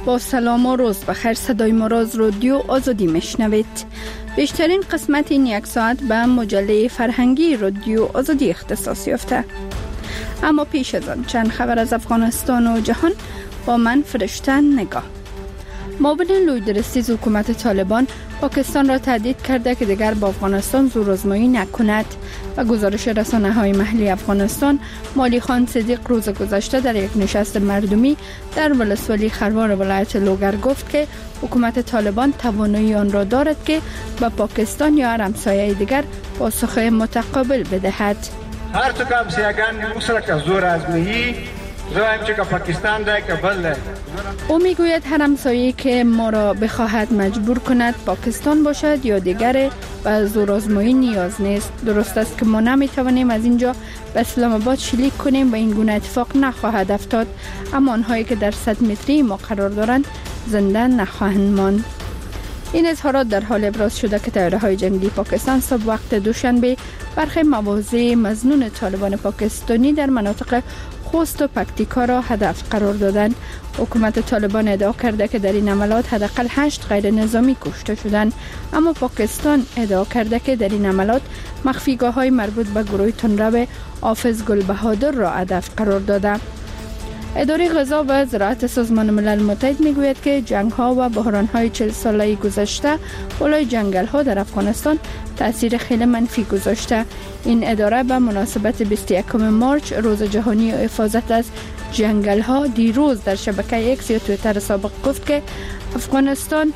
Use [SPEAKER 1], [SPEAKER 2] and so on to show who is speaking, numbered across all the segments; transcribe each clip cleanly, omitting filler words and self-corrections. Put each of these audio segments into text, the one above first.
[SPEAKER 1] با سلام و روز بخیر، صدای ما را از رادیو آزادی میشنوید. بیشترین قسمت این یک ساعت به مجله فرهنگی رادیو آزادی اختصاص یافته. اما پیش از آن چند خبر از افغانستان و جهان با من فرشته نگاه. معاون لویدرسیز حکومت طالبان پاکستان را تهدید کرده که دیگر با افغانستان زورآزمایی نکند. و گزارش رسانه‌های محلی افغانستان، مالی خان صدیق روز گذشته در یک نشست مردمی در ولسوالی خروار ولایت لوگر گفت که حکومت طالبان توانایی آن را دارد که به پاکستان یا هر همسایه دیگر پاسخ متقابل بدهد.
[SPEAKER 2] هر تو کام سیاگان مسرک زور آزمایی زوایم که پاکستان ده که بله.
[SPEAKER 1] او میگوید هر همسایه‌ای که ما را بخواهد مجبور کند پاکستان باشد یا دیگر به زورآزمایی نیاز نیست. درست است که ما نمیتوانیم از اینجا به اسلام آباد شلیک کنیم و این گونه اتفاق نخواهد افتاد، اما آنهایی که در 100 متری ما قرار دارند زنده نخواهند ماند. این اظهارات در حال ابراز شده که طیاره‌های جنگی پاکستان صبح وقت دوشنبه برخی مواضع مظنون طالبان پاکستانی در مناطق خوست و پکتیکا را هدف قرار دادند. حکومت طالبان ادعا کرده که در این عملات حداقل 8 غیر نظامی کشته شدند، اما پاکستان ادعا کرده که در این عملات مخفیگاه‌های مربوط به گروه تندرو حافظ گل بهادر را هدف قرار داده. اداره غذا و زراعت سازمان ملل متحد میگوید که جنگ‌ها و بحران‌های 40 ساله گذشته بالای جنگل‌ها در افغانستان تأثیر خیلی منفی گذاشته. این اداره به مناسبت 21 مارچ روز جهانی حفاظت از جنگل‌ها دیروز در شبکه ایکس یا توییتر سابق گفت که افغانستان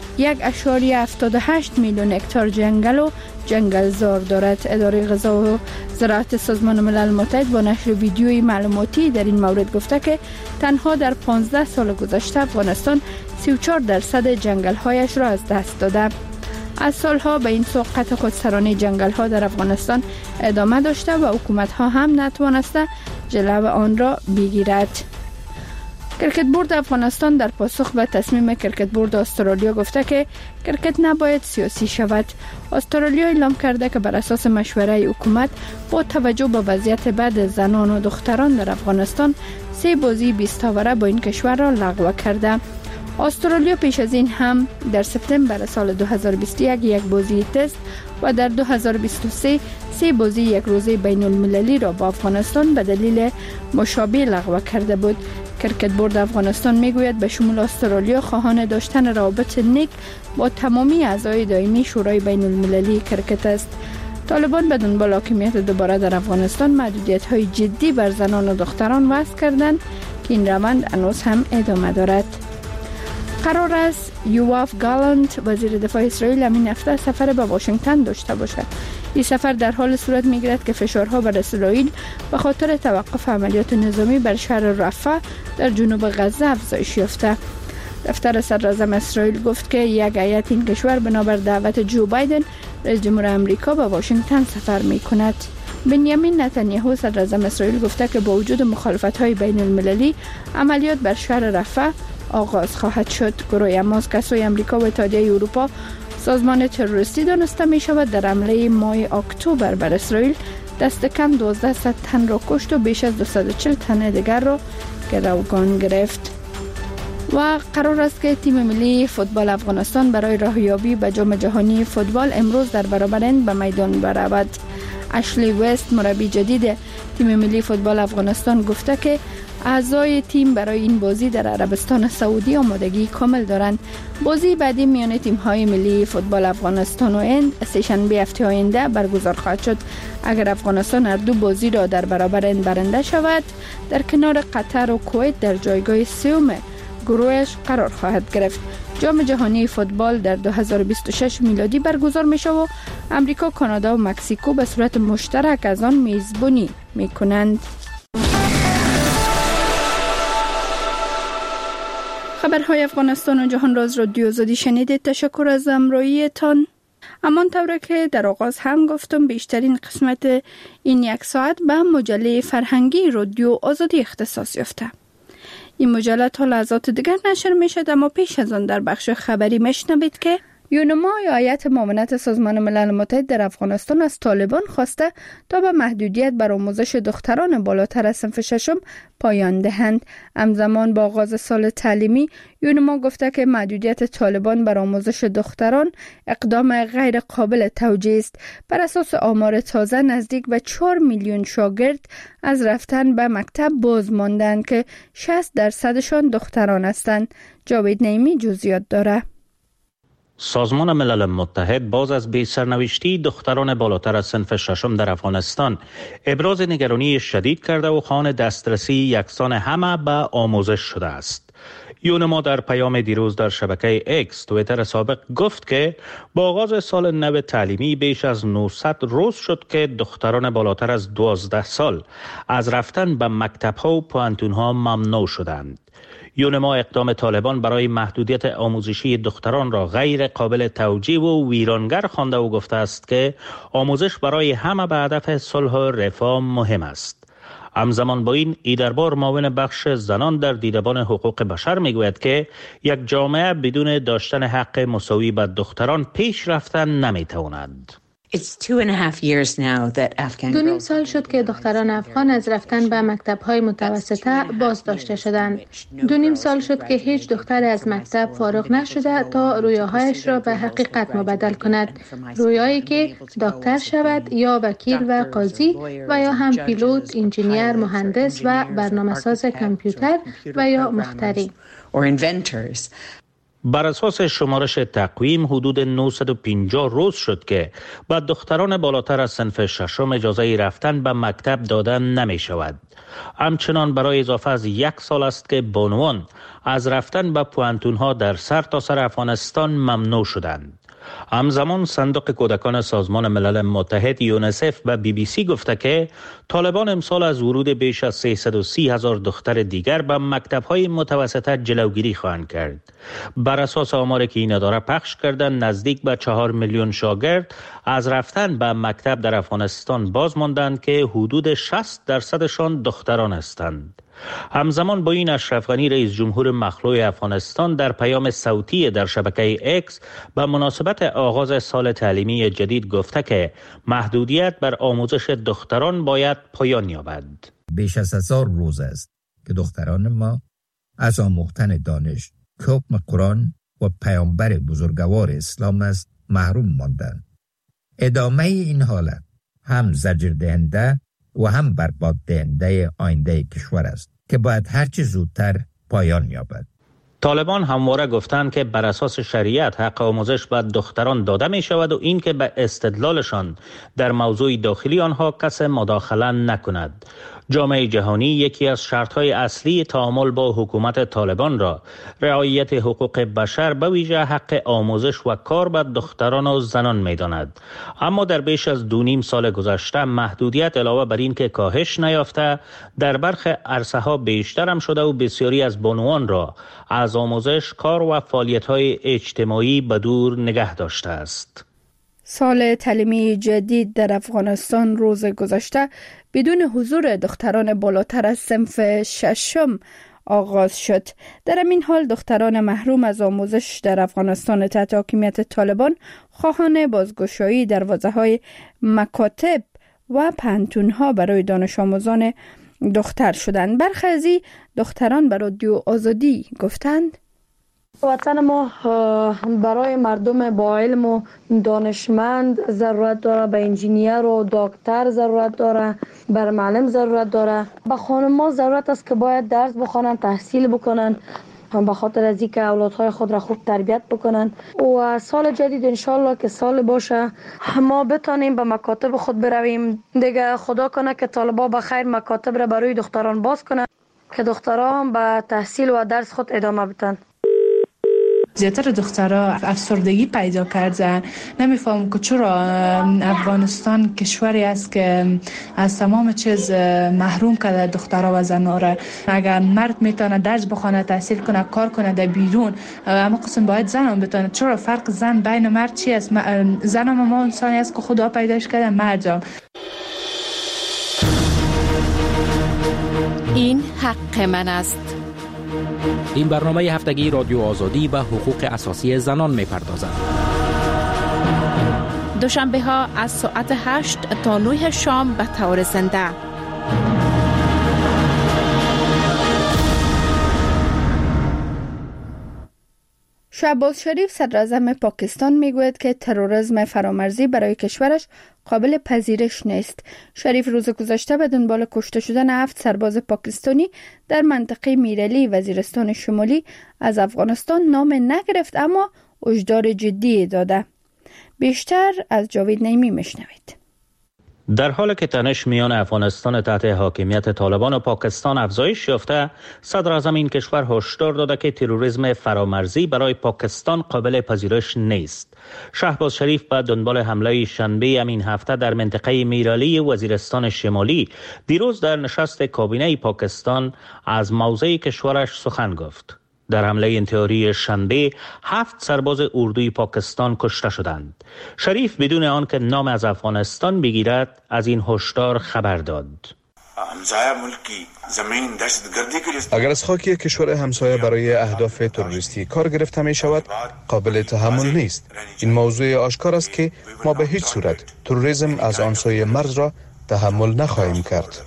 [SPEAKER 1] 1.78 میلیون هکتار جنگل و جنگلزار دارد. اداره غذا و زراعت سازمان ملل متحد با نشر ویدیوی معلوماتی در این مورد گفته که تنها در 15 سال گذشته افغانستان 34% جنگل‌هایش را از دست داده. از سالها به این سو قطع خودسرانه جنگل‌ها در افغانستان ادامه داشته و حکومت‌ها هم نتوانسته جلو آن را بگیرد. کرکت بورد افغانستان در پاسخ به تصمیم کرکت بورد استرالیا گفته که کرکت نباید سیاسی شود. استرالیا اعلام کرده که بر اساس مشوره حکومت با توجه به وضعیت بد زنان و دختران در افغانستان 3 بازی 20 اوره با این کشور را لغو کرده. استرالیا پیش از این هم در سپتامبر سال 2021 یک بازی تست و در 2023 3 بازی یک روزه بین المللی را با افغانستان به دلیل مشابه لغو کرده بود. کرکت بورد افغانستان میگوید به شمول استرالیا خواهان داشتن روابط نیک با تمامی اعضای دائمی شورای بین المللی کرکت است. طالبان به دنبال حاکمیت دوباره در افغانستان محدودیت‌های جدی بر زنان و دختران وضع کردند که این روند هنوز هم ادامه دارد. قرار است یواف گالانت وزیر دفاع اسرائیل همین هفته سفر به واشنگتن داشته باشد. این سفر در حال صورت میگیرد که فشارها بر اسرائیل به خاطر توقف عملیات نظامی بر شهر رفح در جنوب غزه افزایش یافته. دفتر صدراعظم اسرائیل گفت که یک هیئت این کشور بنابر دعوت جو بایدن رئیس جمهور آمریکا به واشنگتن سفر میکند. بنیامین نتانیاهو صدراعظم اسرائیل گفته که با وجود مخالفت‌های بین المللی عملیات بر شهر رفح آغاز خواهد شد. گروه حماس که سوی آمریکا و اتحادیه اروپا سازمان تروریستی دانسته می شود در حمله ماه اکتبر بر اسرائیل دست کم 1200 تن را کشت و بیش از 240 تن دیگر را گروگان گرفت. و قرار است که تیم ملی فوتبال افغانستان برای راهیابی به جام جهانی فوتبال امروز در برابر هند به میدان برود. اشلی وست مربی جدید تیم ملی فوتبال افغانستان گفته که اعضای تیم برای این بازی در عربستان سعودی آمادگی کامل دارند. بازی بعدی میان تیم‌های ملی فوتبال افغانستان و هند سه‌شنبه هفته آینده برگزار خواهد شد. اگر افغانستان هر دو بازی را در برابر هند برنده شود، در کنار قطر و کویت در جایگاه سوم گروهش قرار خواهد گرفت. جام جهانی فوتبال در 2026 میلادی برگزار می شود و امریکا، کانادا و مکزیکو به صورت مشترک از آن میزبانی می کنند. خبرهای افغانستان و جهان را از رادیو آزادی شنیدید. تشکر از همراهیتان. همانطور که در آغاز هم گفتم بیشترین قسمت این یک ساعت به مجله فرهنگی رادیو آزادی اختصاص یافته. این مجله تا لحظات دیگر نشر می شد، اما پیش از آن در بخش خبری میشنوید که یونما یا هیئت معاونت سازمان ملل متحد در افغانستان از طالبان خواسته تا به محدودیت بر آموزش دختران بالاتر از صنف ششم پایان دهند. همزمان با آغاز سال تعلیمی، یونما گفته که محدودیت طالبان بر آموزش دختران اقدام غیر قابل توجیه است. بر اساس آمار تازه نزدیک به 4 میلیون شاگرد از رفتن به مکتب باز ماندند که 60% دختران هستند. جاوید نعیمی جزئیات داره.
[SPEAKER 3] سازمان ملل متحد باز از بی سرنوشتی دختران بالاتر از صنف ششم در افغانستان ابراز نگرانی شدید کرده و خواهان دسترسی یکسان همه به آموزش شده است. یونما در پیام دیروز در شبکه اکس توییتر سابق گفت که با آغاز سال نو تعلیمی بیش از 900 روز شد که دختران بالاتر از 12 سال از رفتن به مکتب‌ها و پوانتون‌ها ممنوع شدند. یونما اقدام طالبان برای محدودیت آموزشی دختران را غیر قابل توجیه و ویرانگر خوانده و گفته است که آموزش برای همه به هدف صلح و رفاه مهم است. همزمان با این ایدربار معاون بخش زنان در دیدبان حقوق بشر میگوید که یک جامعه بدون داشتن حق مساوی به دختران پیش رفتن نمیتواند.
[SPEAKER 4] 2.5 سال شد که دختران افغان از رفتن به مکتب‌های متوسطه باز داشته شدند. 2.5 سال شد که هیچ دختر از مکتب فارغ نشده تا رویاهایش را به حقیقت مبدل کند. رویایی که دکتر شود یا وکیل و قاضی و یا هم پیلوت، انجینیر، مهندس و برنامه‌ساز کامپیوتر و یا مخترع.
[SPEAKER 3] بر اساس شمارش تقویم حدود 950 روز شد که به دختران بالاتر از صنف ششم اجازه رفتن به مکتب داده نمی شود. همچنان برای اضافه از 1 سال است که بانوان از رفتن به پوانتون‌ها در سرتاسر افغانستان ممنوع شدند. همزمان صندوق کودکان سازمان ملل متحد یونیسف و BBC گفته که طالبان امسال از ورود بیش از 330,000 دختر دیگر به مکتب‌های متوسطه جلوگیری خواهند کرد. بر اساس آماری که این اداره پخش کردند نزدیک به 4 میلیون شاگرد از رفتن به مکتب در افغانستان باز ماندند که حدود 60% دختران هستند. همزمان با این اشرف غنی رئیس جمهور مخلوع افغانستان در پیام صوتی در شبکه اکس به مناسبت آغاز سال تعلیمی جدید گفته که محدودیت بر آموزش دختران باید پایان یابد.
[SPEAKER 5] بیش از 1000 روز است که دختران ما از آموختن دانش، حکم قرآن و پیامبر بزرگوار اسلام است محروم ماندند. ادامه این حالت هم زجر دهنده و هم برباد دهنده آینده کشور است که باید هرچه زودتر پایان یابد.
[SPEAKER 3] طالبان همواره گفتند که بر اساس شریعت حق آموزش به دختران داده می شود و این که به استدلالشان در موضوع داخلی آنها کس مداخله نکند. جامعه جهانی یکی از شرطهای اصلی تعامل با حکومت طالبان را رعایت حقوق بشر به ویژه حق آموزش و کار به دختران و زنان می داند. اما در بیش از 2.5 سال گذشته محدودیت علاوه بر این که کاهش نیافته در برخی عرصه ها بیشتر هم شده و بسیاری از بانوان را از آموزش، کار و فعالیت‌های اجتماعی به دور نگه داشته است.
[SPEAKER 1] سال تعلیمی جدید در افغانستان روز گذشته بدون حضور دختران بالاتر از صنف ششم آغاز شد. در این حال دختران محروم از آموزش در افغانستان تحت حاکمیت طالبان خواهان بازگشایی دروازه‌های مکاتب و پانتون‌ها برای دانش آموزان دختر شدند. برخی از دختران به رادیو آزادی گفتند
[SPEAKER 6] وطن ما برای مردم با علم و دانشمند ضرورت داره، به انجینیر و دکتر ضرورت داره، بر معلم ضرورت داره. به خانم‌ها ضرورت است که باید درس بخوانند، تحصیل بکنند به خاطر از اینکه اولادهای خود را خوب تربیت بکنند و سال جدید انشالله که سال باشه ما بتانیم به مکاتب خود برویم. دیگه خدا کنه که طالبا به خیر مکاتب را برای دختران باز کنند که دختران به تحصیل و درس خود ادامه بدن.
[SPEAKER 7] زیادتر دخترها افسردگی پیدا کردن. نمیفهمم که چرا افغانستان کشوری است که از تمام چیز محروم کرده دخترها و زنها را. اگر مرد میتونه درس بخونه، تحصیل کنه، کار کنه در بیرون، اما قسم باید زن هم بتونه. چرا فرق زن بین مرد چی است؟ زن هم ما انسانی است که خدا پیداش کرده، مرد هم.
[SPEAKER 8] این حق من است.
[SPEAKER 9] این برنامه هفتگی رادیو آزادی و حقوق اساسی زنان می‌پردازد.
[SPEAKER 8] دوشنبه ها از ساعت 8 تا 9 شام به طور زنده.
[SPEAKER 1] شهباز شریف صدر اعظم پاکستان میگوید که تروریسم فرامرزی برای کشورش قابل پذیرش نیست. شریف روز گذشته به دنبال کشته شدن 7 سرباز پاکستانی در منطقه میرعلی وزیرستان شمالی از افغانستان نام نگرفت، اما هشدار جدی داده. بیشتر از جاوید نعیمی میشنوید.
[SPEAKER 3] در حالی که تنش میان افغانستان تحت حاکمیت طالبان و پاکستان افزایش یافته، صدر اعظم این کشور هشدار داده که تروریسم فرامرزی برای پاکستان قابل پذیرش نیست. شهباز شریف به دنبال حمله شنبه این هفته در منطقه میرعلی وزیرستان شمالی دیروز در نشست کابینه پاکستان از موضع کشورش سخن گفت. در حمله انتحاری شنبه 7 سرباز اردوی پاکستان کشته شدند. شریف بدون آنکه نام از افغانستان بگیرد از این هشدار خبر داد.
[SPEAKER 9] اگر از خاکی کشور همسایه برای اهداف تروریستی کار گرفته می شود قابل تحمل نیست. این موضوع آشکار است که ما به هیچ صورت تروریسم از آن سوی مرز را تحمل نخواهیم کرد.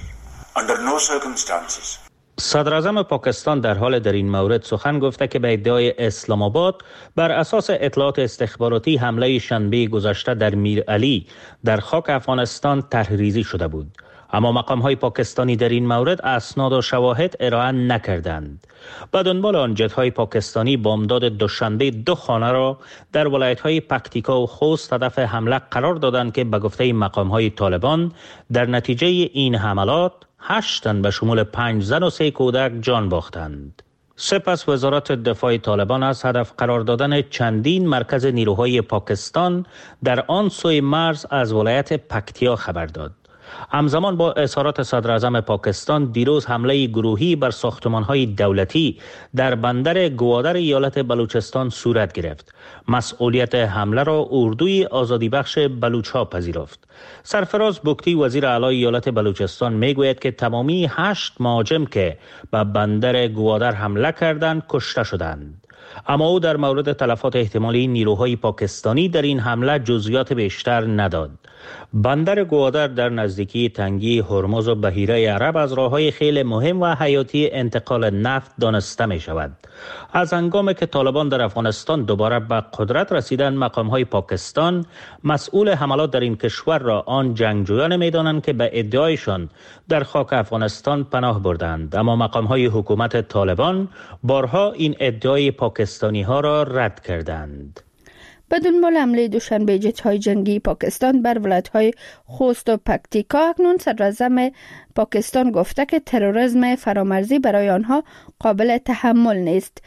[SPEAKER 3] صدر اعظم پاکستان در حال در این مورد سخن گفته که به ادعای اسلام آباد بر اساس اطلاعات استخباراتی حمله شنبه گذشته در میرعلی در خاک افغانستان طرحریزی شده بود، اما مقام‌های پاکستانی در این مورد اسناد و شواهد ارائه نکردند. به دنبال آن جت‌های پاکستانی بامداد دوشنبه 2 خانه را در ولایت‌های پکتیکا و خوست هدف حمله قرار دادند که به گفته مقام‌های طالبان در نتیجه این حملات 8 تن به شمول 5 زن و 3 کودک جان باختند. سپس وزارت دفاع طالبان از هدف قرار دادن چندین مرکز نیروهای پاکستان در آن سوی مرز از ولایت پکتیا خبر داد. همزمان با اظهارات صدر اعظم پاکستان دیروز حمله گروهی بر ساختمان‌های دولتی در بندر گوادر ایالت بلوچستان صورت گرفت. مسئولیت حمله را اردوی آزادی بخش بلوچ‌ها پذیرفت. سرفراز بگتی وزیر اعلی ایالت بلوچستان میگوید که تمامی 8 مهاجم که به بندر گوادر حمله کردند کشته شدند. اما او در مورد تلفات احتمالی نیروهای پاکستانی در این حمله جزئیات بیشتر نداد. بندر گوادر در نزدیکی تنگی هرمز و بحیره عرب از راههای خیلی مهم و حیاتی انتقال نفت دانسته می شود. از هنگامی که طالبان در افغانستان دوباره به قدرت رسیدن، مقامهای پاکستان مسئول حملات در این کشور را آن جنگجویان می دانند که به ادعایشان در خاک افغانستان پناه بردند، اما مقامهای حکومت طالبان بارها این ادعای پاکستانی ها را رد کردند.
[SPEAKER 1] به دنبال حمله دوشنبه جت‌های جنگی پاکستان بر ولایت‌های خوست و پکتیکا، اکنون صدر اعظم پاکستان گفته که تروریسم فرامرزی برای آنها قابل تحمل نیست.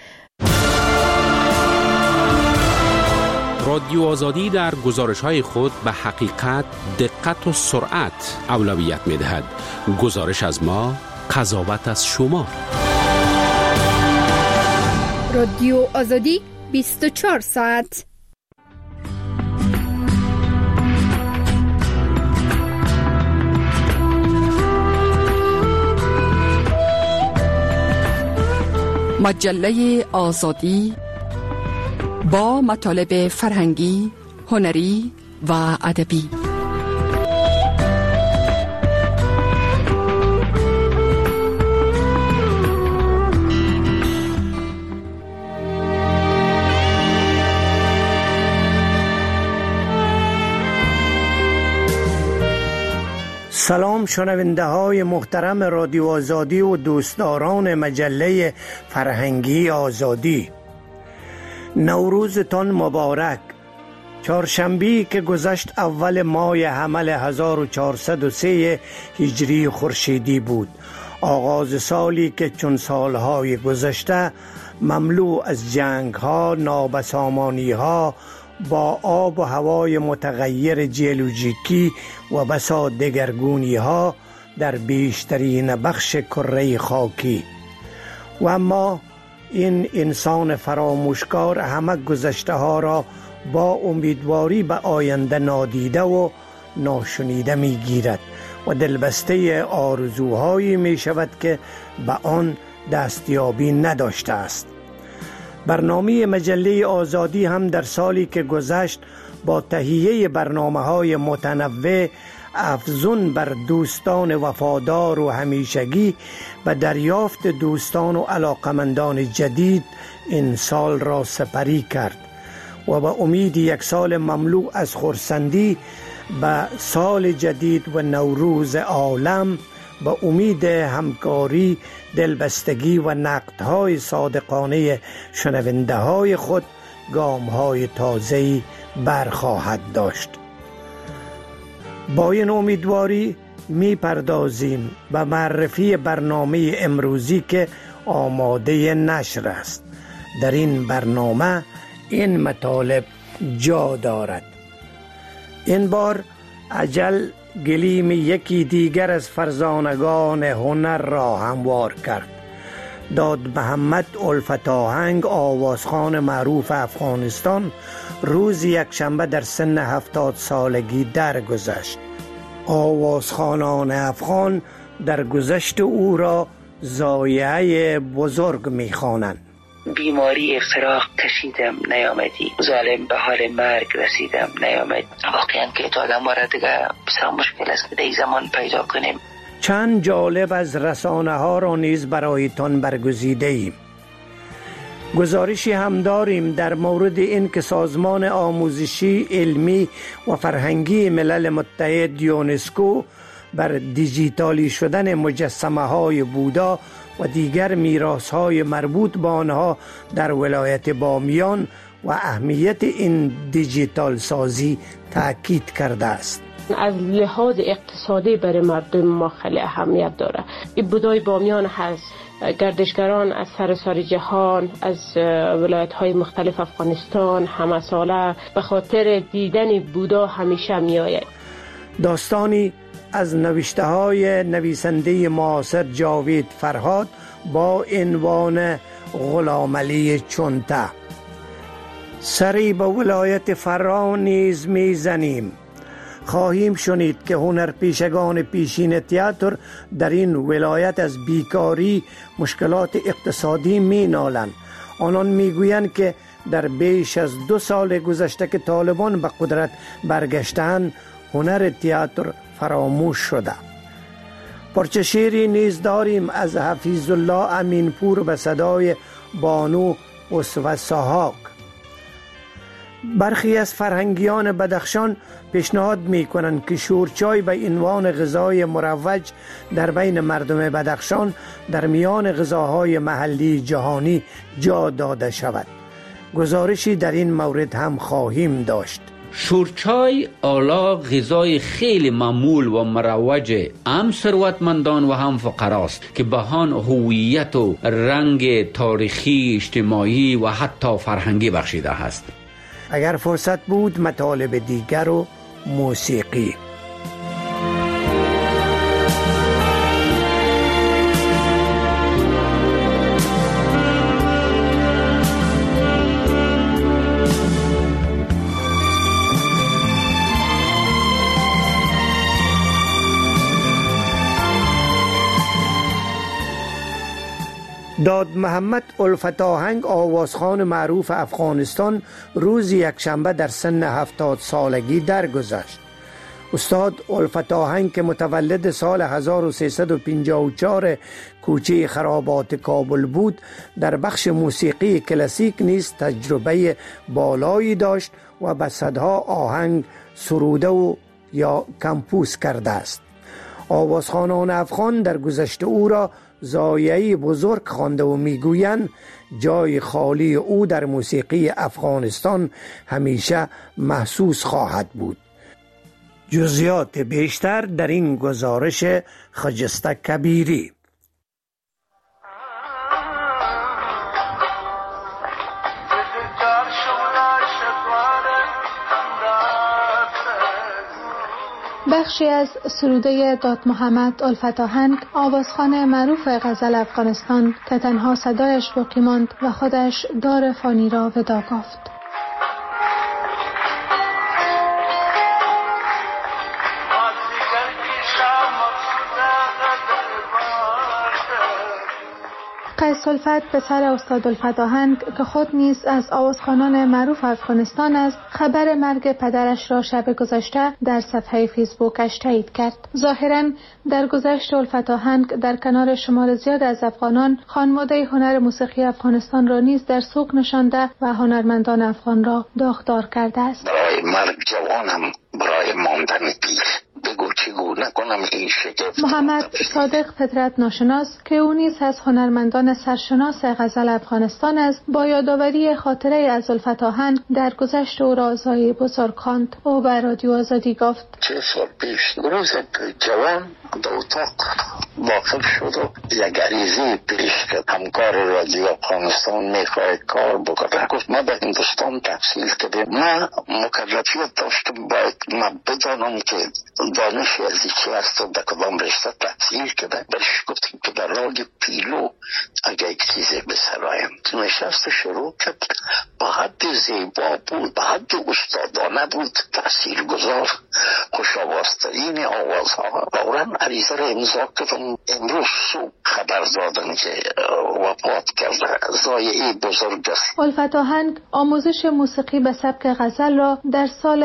[SPEAKER 10] رادیو آزادی در گزارش‌های خود به حقیقت، دقت و سرعت اولویت می‌دهد. گزارش از ما، قضاوت از شما.
[SPEAKER 1] رادیو آزادی 24 ساعت.
[SPEAKER 11] مجله آزادی با مطالب فرهنگی، هنری و ادبی.
[SPEAKER 12] سلام شنونده های محترم رادیو آزادی و دوستداران مجله فرهنگی آزادی، نوروزتان مبارک. چهارشنبه که گذشت اول ماه حمل 1403 هجری خورشیدی بود، آغاز سالی که چون سالهای گذشته مملو از جنگ‌ها، نابسامانی‌ها، با آب و هوای متغیر جیولوژیکی و بسا دگرگونی‌ها در بیشترین بخش کره خاکی. و اما این انسان فراموشکار همه گذشته ها را با امیدواری به آینده نادیده و ناشنیده می گیرد و دلبسته آرزوهایی می شود که به آن دستیابی نداشته است. برنامه مجله آزادی هم در سالی که گذشت با تهیه برنامه‌های متنوع افزون بر دوستان وفادار و همیشگی و دریافت دوستان و علاقمندان جدید این سال را سپری کرد و با امید یک سال مملو از خرسندی به سال جدید و نوروز عالم، با امید همکاری، دلبستگی و نقدهای صادقانه شنونده های خود گام‌های تازه‌ای برخواهد داشت. با این امیدواری می پردازیم به معرفی برنامه امروزی که آماده نشر است. در این برنامه این مطالب جا دارد. این بار اجل گلیم یکی دیگر از فرزانگان هنر را هموار کرد. داد محمد الفت آهنگ، آوازخوان معروف افغانستان، روز یکشنبه در سن 70 سالگی درگذشت. آوازخوانان افغان در گذشت او را ضایعه بزرگ می‌خوانند.
[SPEAKER 13] بیماری افتراق کشیدم نیامدی، ظالم به حال مرگ رسیدم نیامد. واقعا که تا آدم را دیگه بسیار مشکل است که در زمان پیدا کنیم.
[SPEAKER 12] چند جالب از رسانه ها را نیز برایتان برگزیده ایم. گزارشی هم داریم در مورد این که سازمان آموزشی، علمی و فرهنگی ملل متحد یونسکو بر دیجیتالی شدن مجسمه های بودا و دیگر میراث های مربوط به آنها در ولایت بامیان و اهمیت این دیجیتال سازی تاکید کرده است.
[SPEAKER 14] از لحاظ اقتصادی برای مردم ما خیلی اهمیت داره. این بودای بامیان هست، گردشگران از سراسر جهان، از ولایت های مختلف افغانستان همه ساله به خاطر دیدن بودا همیشه می آید.
[SPEAKER 12] داستانی از نوشته های نویسنده معاصر جاوید فرهاد با عنوان غلامعلی چونته. سری به ولایت فرا نیز می زنیم. خواهیم شنید که هنرپیشگان پیشین تئاتر در این ولایت از بیکاری، مشکلات اقتصادی می نالند. آنان می گویند که در بیش از 2 سال گذشته که طالبان به قدرت برگشتند، هنر تئاتر فراموش شده. پرچه شعری نیز داریم از حفیظ الله امینپور به صدای بانو اسوه ساحاق. برخی از فرهنگیان بدخشان پیشنهاد می کنند که شورچای به عنوان غذای مروج در بین مردم بدخشان در میان غذاهای محلی جهانی جا داده شود. گزارشی در این مورد هم خواهیم داشت.
[SPEAKER 15] شورچای اعلی غذای خیلی معمول و مروج هم ثروتمندان و هم فقراست که به آن هویت و رنگ تاریخی، اجتماعی و حتی فرهنگی بخشیده است.
[SPEAKER 12] اگر فرصت بود مطالب دیگر و موسیقی. داد محمد الفت آهنگ، آوازخوان معروف افغانستان، روز یکشنبه در سن 70 سالگی درگذشت. استاد الفت آهنگ که متولد سال 1354 کوچه خرابات کابل بود، در بخش موسیقی کلاسیک نیز تجربه بالایی داشت و به صدها آهنگ سروده و یا کمپوز کرده است. آوازخوانان افغان در گذشته او را ضایعه بزرگ خوانده و میگویند جای خالی او در موسیقی افغانستان همیشه محسوس خواهد بود. جزئیات بیشتر در این گزارش خجسته کبیری.
[SPEAKER 4] بخشی از سروده داد محمد الفت آهنگ، آوازخوان معروف غزل افغانستان که تنها صدایش باقی ماند و خودش دار فانی را وداع گفت. قیس الفت پسر استاد الفت آهنگ که خود نیز از آوازخوانان معروف افغانستان است، خبر مرگ پدرش را شب گذشته در صفحه فیسبوکش تایید کرد. ظاهراً در گذشت الفت آهنگ در کنار شمار زیاد از افغانان خانواده هنر موسیقی افغانستان را نیز در سوق نشانده و هنرمندان افغان را داغدار کرده است.
[SPEAKER 16] برای مرگ جوانم، برای ماندن پیر، بگو چگونه کنم این شگفت.
[SPEAKER 4] محمد صادق فطرت ناشناس که او نیز از هنرمندان سرشناس غزل افغانستان است، با یادآوری خاطره از الفت آهنگ در گذشت او را زایی بزرگ خواند. او به رادیو آزادی گفت:
[SPEAKER 16] 3 سال پیش روز جوان در اتاق داخل شد و یک عریضه پیش کرد. همکار رادیو افغانستان میخواهد کار بکنه. گفت ما به هندوستان تحصیل کردیم، ما مکلفیت داشتم باید ما بدانم که دانشی از چی هست و در کدام رشته تحصیل کرده. برش گفتیم که در راگ پیلو اگر یک چیزی بسرایم. نشست شروع کرد، با حد زیبا بود، با حد استادانه بود، تحصیل گذار، خوش آوازترین آوازها. فوراً عریضه را امضا کردم. امروز صبح خبر دادن که وفات کرده. ضایعه بزرگ است.
[SPEAKER 4] الفت آهنگ آموزش موسیقی به سبک غزل را در سال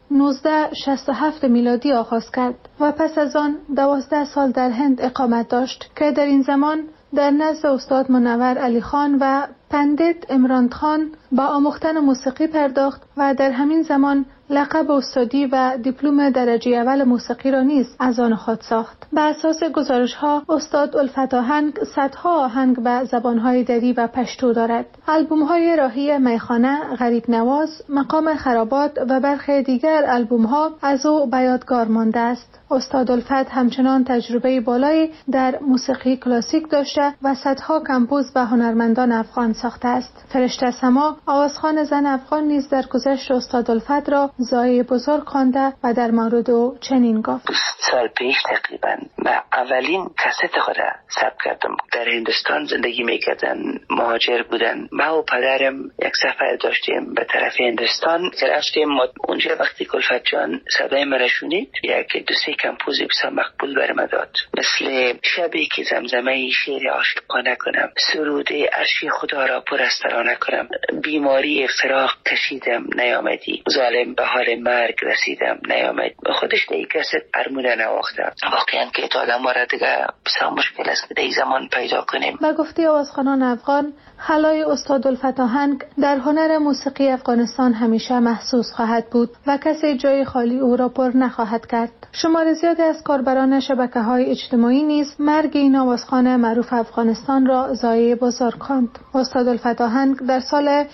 [SPEAKER 4] 1967 میلادی آغاز کرد و پس از آن 12 سال در هند اقامت داشت که در این زمان در نزد استاد منور علی خان و پندیت عمران خان با آموختن موسیقی پرداخت و در همین زمان لقب استادی و دیپلم درجه اول موسیقی را نیز از آن خود ساخت. بر اساس گزارش‌ها استاد الفت آهنگ صدها آهنگ به زبان‌های دری و پشتو دارد. آلبوم‌های راهی میخانه، غریب نواز، مقام خرابات و برخی دیگر آلبوم‌ها از او به یادگار مانده است. استاد الفت همچنان تجربه بالایی در موسیقی کلاسیک داشته و صدها کمپوز به هنرمندان افغان ساخته است. فرشته سما، آوازخوان زن افغان نیز در گذشت استاد الفت را زایی بزرگ خوانده و در مورد او چنین گفت:
[SPEAKER 13] 20 سال پیش تقریبا من اولین کست خود را ثبت کردم. در هندوستان زندگی میکردن، مهاجر بودن. ما و پدرم یک سفر داشتیم به طرف هندوستان که رفتیم. اونجا وقتی الفت جان صدای من را شنید، یک 2-3 کمپوز بسیار مقبول برام داد، مثل شبی که زمزمه شعر عاشقانه کنم، سرود عرش خدا را پر از ترانه کنم، بیماری فراق کشیدم نیامدی، ظالم به حال مرگ رسیدم نیامد. خودش دیگه کسی ارمونه نواخته. واقعا که تا آدم را دیگه بسیار مشکل است که در زمان پیدا کنیم.
[SPEAKER 4] به گفته آوازخوانان افغان، خلای استاد الفت آهنگ در هنر موسیقی افغانستان همیشه محسوس خواهد بود و کسی جای خالی او را پر نخواهد کرد. شمار زیادی از کاربران شبکه‌های اجتماعی نیز مرگ این آوازخوان معروف افغانستان را ضایعه بزرگ خواند. استاد الفت آهنگ در سال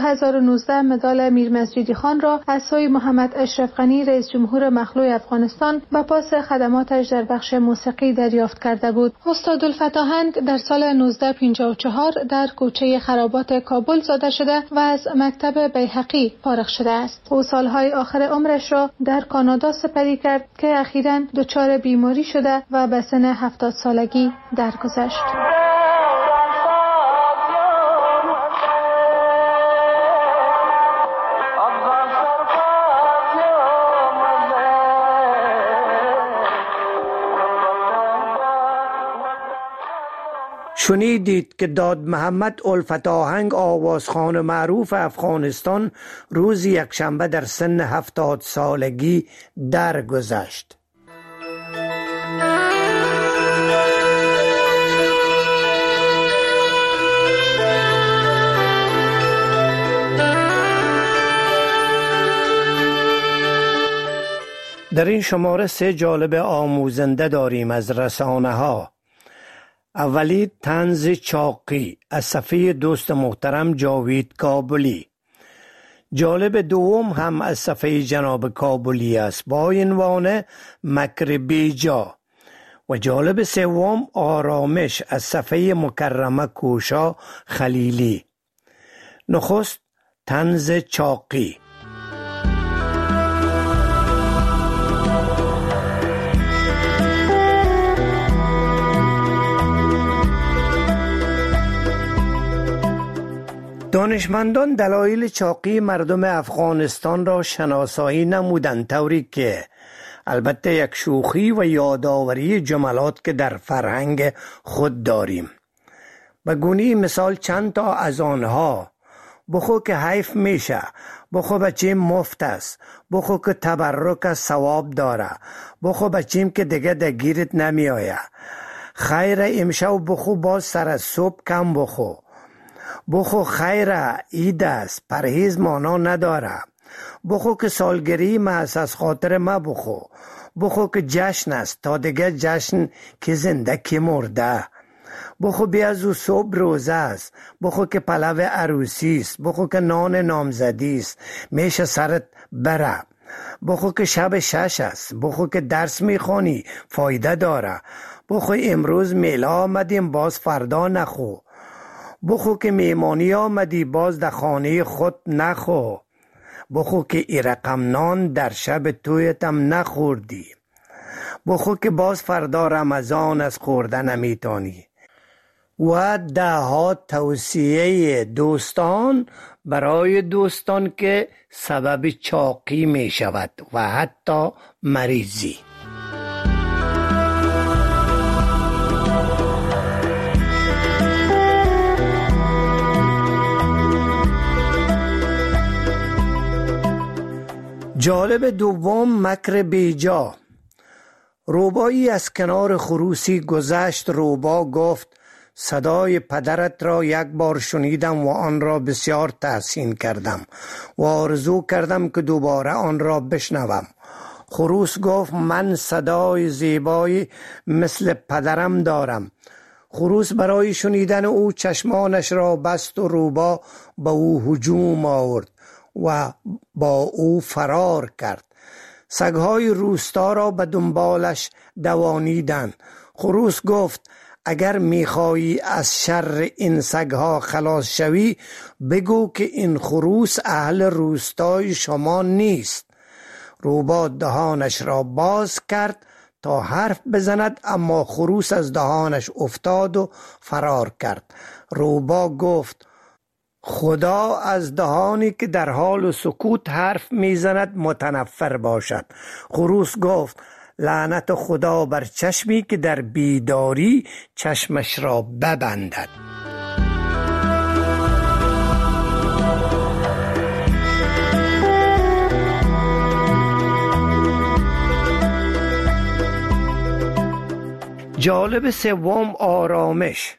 [SPEAKER 4] 2019 مدال میر مسجدی خان را از سوی محمد اشرف غنی رئیس جمهور مخلوع افغانستان به پاس خدماتش در بخش موسیقی دریافت کرده بود. استاد الفت آهنگ در سال 1954 در کوچه خرابات کابل زاده شده و از مکتب بیهقی فارغ شده است. او سالهای آخر عمرش را در کانادا سپری کرد که اخیراً دچار بیماری شده و به سن 70 سالگی درگذشت.
[SPEAKER 12] شنیدید که داد محمد الفت آهنگ آوازخوان معروف افغانستان روز یکشنبه در سن 70 سالگی درگذشت. در این شماره 3 جالب آموزنده داریم از رسانه ها. اولی طنز چاقی از صفحه دوست محترم جاوید کابلی. جالب دوم هم از صفحه جناب کابلی است با عنوان مکر بیجا و جالب سوم آرامش از صفحه مکرمه کوشا خلیلی. نخست طنز چاقی. دانشمندان دلایل چاقی مردم افغانستان را شناسایی نمودند، طوری که البته یک شوخی و یادآوری جملات که در فرهنگ خود داریم. به گونی مثال چند تا از آنها: بخو که حیف میشه، بخو بچیم مفت است، بخو که تبرک ثواب داره، بخو بچیم که دیگه دگیرت نمی آیه، خیر امشب بخو باز سر از صبح کم بخو، بخو خیر عید است پرهیز مانا نداره، بخو که سالگری است از خاطر ما بخو، بخو که جشن است تا دیگه جشن که زنده که مرده، بخو بیازو صبح روزه است، بخو که پلو عروسی است، بخو که نان نامزدی است میشه سرت بره، بخو که شب 6 است، بخو که درس میخونی فایده داره، بخو امروز میله آمدیم باز فردا نخو، بخو که میمانی آمدی باز در خانه خود نخو، بخو که ای رقم نان در شب تویتم نخوردی، بخو که باز فردا رمضان از خوردن نمیتانی. و ده ها توصیه دوستان برای دوستان که سبب چاقی می شود و حتی مریضی. جالب دوم، مکر بیجا. روبایی از کنار خروسی گذشت. روبا گفت: صدای پدرت را یک بار شنیدم و آن را بسیار تحسین کردم و آرزو کردم که دوباره آن را بشنوم. خروس گفت: من صدای زیبایی مثل پدرم دارم. خروس برای شنیدن او چشمانش را بست و روبا به او هجوم آورد و با او فرار کرد. سگهای روستا را به دنبالش دوانیدند. خروس گفت: اگر میخوایی از شر این سگها خلاص شوی بگو که این خروس اهل روستای شما نیست. روبا دهانش را باز کرد تا حرف بزند، اما خروس از دهانش افتاد و فرار کرد. روبا گفت: خدا از دهانی که در حال سکوت حرف میزند متنفر باشد. خروس گفت: لعنت خدا بر چشمی که در بیداری چشمش را ببندد. جالب سوم، آرامش.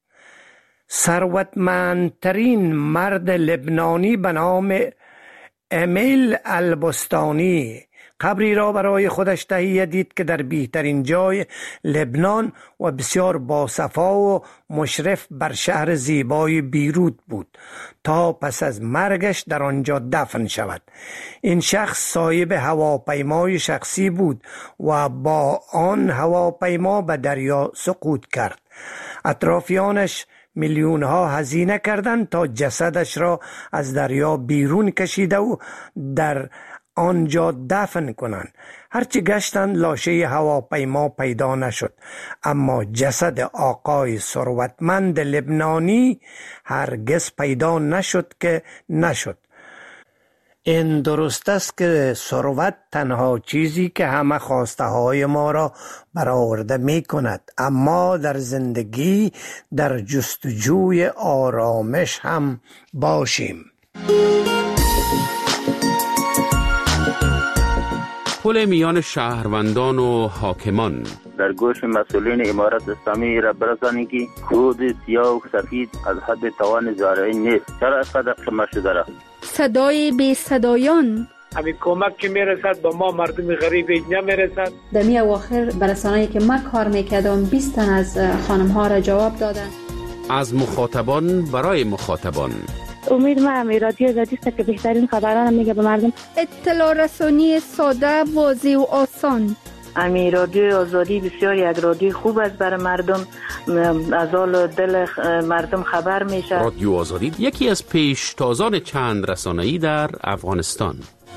[SPEAKER 12] ثروتمندترین مرد لبنانی به نام امیل البستانی قبری را برای خودش تهیه دید که در بهترین جای لبنان و بسیار باصفا و مشرف بر شهر زیبای بیروت بود تا پس از مرگش در آنجا دفن شود. این شخص صاحب هواپیمای شخصی بود و با آن هواپیما به دریا سقوط کرد. اطرافیانش میلیون ها هزینه کردند تا جسدش را از دریا بیرون کشیده و در آنجا دفن کنند. هرچی گشتند لاشه هواپیما پیدا نشد، اما جسد آقای ثروتمند لبنانی هرگز پیدا نشد که نشد. این درست است که ثروت تنها چیزی که همه خواسته های ما را برآورده می کند، اما در زندگی در جستجوی آرامش هم باشیم.
[SPEAKER 10] پل میان شهروندان و حاکمان.
[SPEAKER 17] در گوش مسئولین امارت اسلامی را برسانید که کود سیاه و سفید از حد توان زارعی نیست. چرا اینقدر شما شده را؟
[SPEAKER 1] صدای بی صدایان.
[SPEAKER 2] همین کمک که میرسد با ما مردم غریب نمیرسد.
[SPEAKER 18] در می اواخر برسانه‌ای که من کار میکردم 20 تن از خانم ها را جواب دادن.
[SPEAKER 10] از مخاطبان برای مخاطبان.
[SPEAKER 19] امید ما رادیو آزادی است که بهترین خبران میگه به مردم.
[SPEAKER 1] اطلاع رسانی ساده، واضح و آسان.
[SPEAKER 20] رادیو آزادی بسیار یک رادیو خوب است برای مردم، از حال دل مردم خبر میشه.
[SPEAKER 10] رادیو آزادی یکی از پیشتازان چند رسانه‌ای در افغانستان.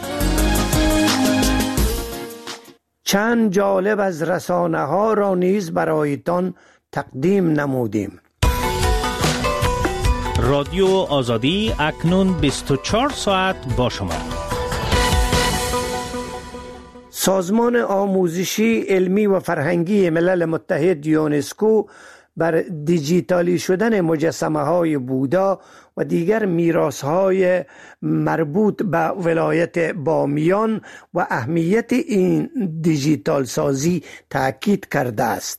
[SPEAKER 12] چند جالب از رسانه ها را نیز برایتان تقدیم نمودیم.
[SPEAKER 3] رادیو آزادی اکنون 24 ساعت با شما.
[SPEAKER 12] سازمان آموزشی، علمی و فرهنگی ملل متحد یونسکو بر دیجیتالی شدن مجسمه های بودا و دیگر میراث های مربوط به ولایت بامیان و اهمیت این دیجیتال سازی تاکید کرده است.